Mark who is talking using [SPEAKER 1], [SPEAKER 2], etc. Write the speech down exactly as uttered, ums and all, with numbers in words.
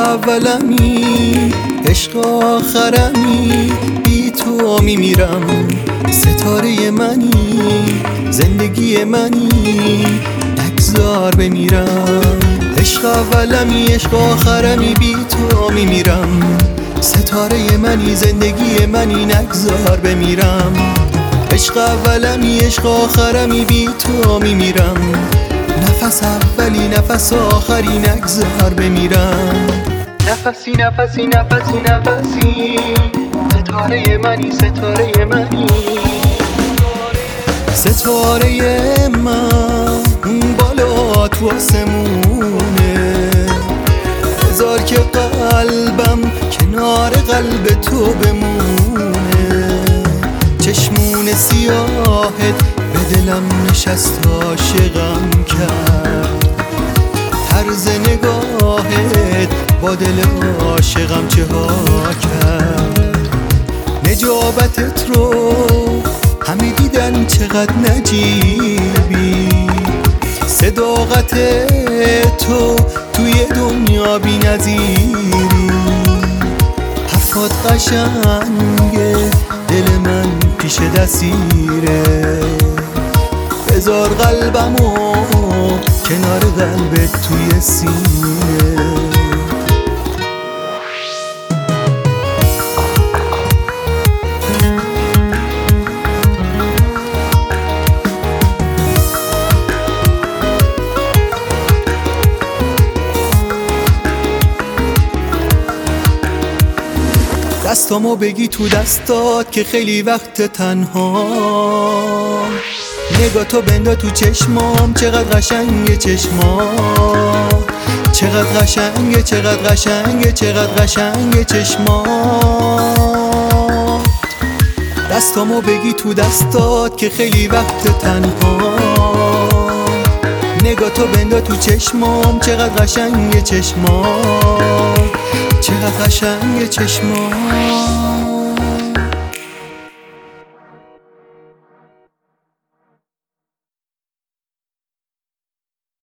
[SPEAKER 1] اولمی عشق آخرمی، بی تو میمیرم ستاره منی، زندگی منی نگذار بمیرم. عشق اولمی عشق آخرمی، بی تو میمیرم ستاره منی، زندگی منی نگذار بمیرم. عشق اولمی عشق آخرمی، بی تو میمیرم نفس اولی نفس آخری نگذار بمیرم. نفسی نفسی نفسی نفسی ستاره منی ستاره منی، ستاره من بالا تو آسمونه، بذار که قلبم کنار قلب تو بمونه. چشمون سیاهت به دلم نشست عاشقم کرد، طرز نگاهت با دل عاشقم چه ها کرد. نجابتت رو همه دیدن چقدر نجیبی، صداقت تو توی دنیا بی نظیری. حرفات قشنگه دل من پیش دستیره، بذار قلبمو کنار قلبت توی سینه. دستامو بگی تو دستات که خیلی وقت تنها، نگاه تو بندا تو چشمام چقدر قشنگه چشمات، چقدر قشنگه چقدر قشنگه چقدر قشنگه چشمات. دستامو بگی تو دستات که خیلی وقت تنها، نگاه تو بندا تو چشمام چقدر قشنگه چشمات، چقدر قشنگه چشمات.